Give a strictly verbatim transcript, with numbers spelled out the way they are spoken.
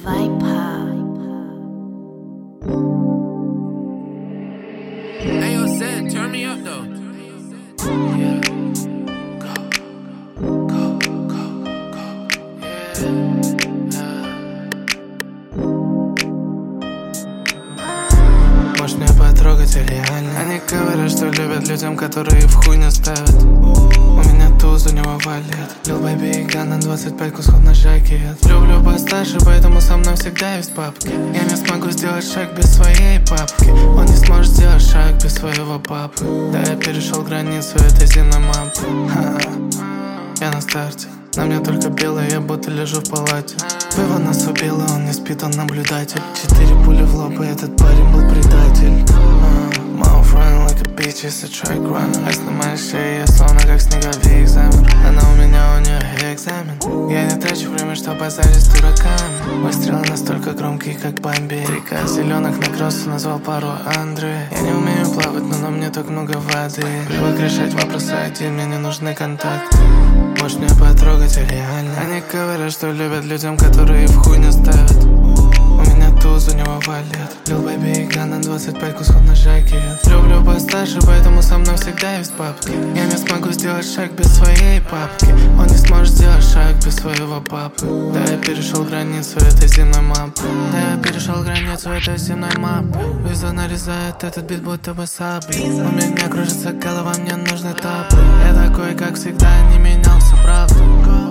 Viper. Hey, yo, Zen, turn me up though. Yeah. Go, go, go, go. Yeah. Можешь меня потрогать реально. Они говорят, что любят людям, которые в хуй не ставят. У меня туз, у него валет. Lil baby и Gun на двадцать пять кусков на жакет. Люблю постарше, поэтому со мной всегда есть папки. Я не смогу сделать шаг без своей папки. Он не сможет сделать шаг без своего папы. Да, я перешел границу этой земной мапы. Ха-ха. Я на старте, на мне только белое, я будто лежу в палате. Пиво нас убило, он не спит, он наблюдатель. Четыре пули в лоб, и этот парень был предатель. My friend like a bitch, it's a track runner. Айс на моей шее, я словно как снеговик замер. Она у меня, у нее экзамен. Я не трачу время, чтобы базарить с дураками. Выстрелы настолько громкие, как Бомбей. Река зеленых на кроссу назвал пару Андре. Я не умею плавать, но на мне так много воды. Привык решать вопросы один, мне не нужны контакты. Можешь меня потрогать реально. Они говорят, что любят людям, которые в хуй не ставят. У меня туз, у него валет. Lil baby и Gun на двадцать пять кусков на жакет. Люблю постарше, поэтому со мной всегда есть папки. Я не смогу сделать шаг без своей папки. Он не сможет сделать шаг без своего папы. Да, я перешел границу этой земной мапы. Да, я перешел границу этой земной мапы. Виза нарезает этот бит, будто бы сабли. У меня кружится голова, мне нужны тапы. Я такой, как всегда, не менялся, правда.